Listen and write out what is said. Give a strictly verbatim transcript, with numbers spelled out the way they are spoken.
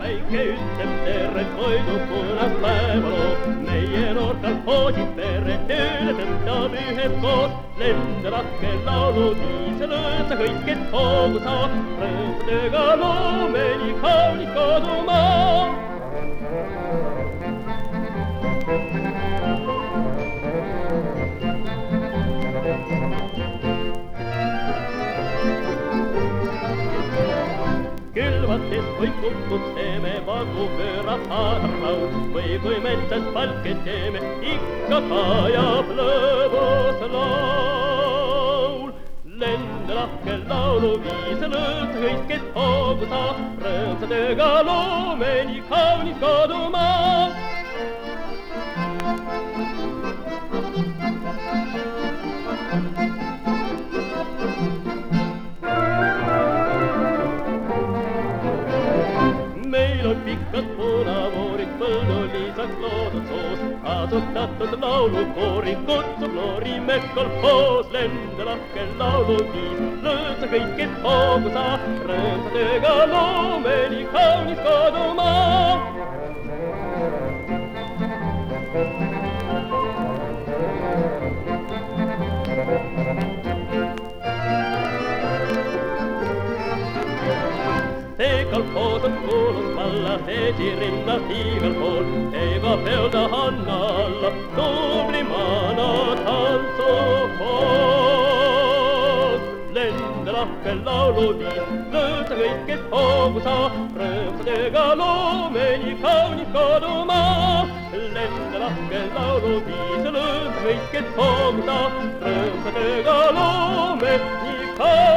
päike ütleb tere, toidu punast päevaloo. meie noortel poodid pere tööle tõmbab üheskoos. lenda lahke lauluviis, lõõtsa kõik, et hoogu saa. rõõmsa tööga loome nii kaunis kodumaa. Külvates, kui kukub seeme, vagu pöörab adraud. või kui metsas palke teeme, ikka kajab lõbus laul. lenda lahke lauluviis, lõõtsa kõik, et hoogu saa. rõõmsa tööga loome nii kaunis kodumaa. meil on pikad punavoorid, põldu lisaks loodud soos. kasutatud laulukoori kutsub noori mees kolhoos. lenda lahke lauluviis, lõõtsa kõik, et hoogu saa. rõõmsa tööga loome nii kaunis kodumaa. see kolhoos on kuulus valla, seesi rinnad igal pool. ega peolda Hanna alla, tublimana tantsupoos. lenda lahke lauluviis, lõõtsa kõik, et hoogu saa. rõõmsa tööga loome nii kaunis kodumaa. lenda lahke lauluviis, lõõtsa kõik, et hoogu saa. rõõmsa tööga loome nii kaunis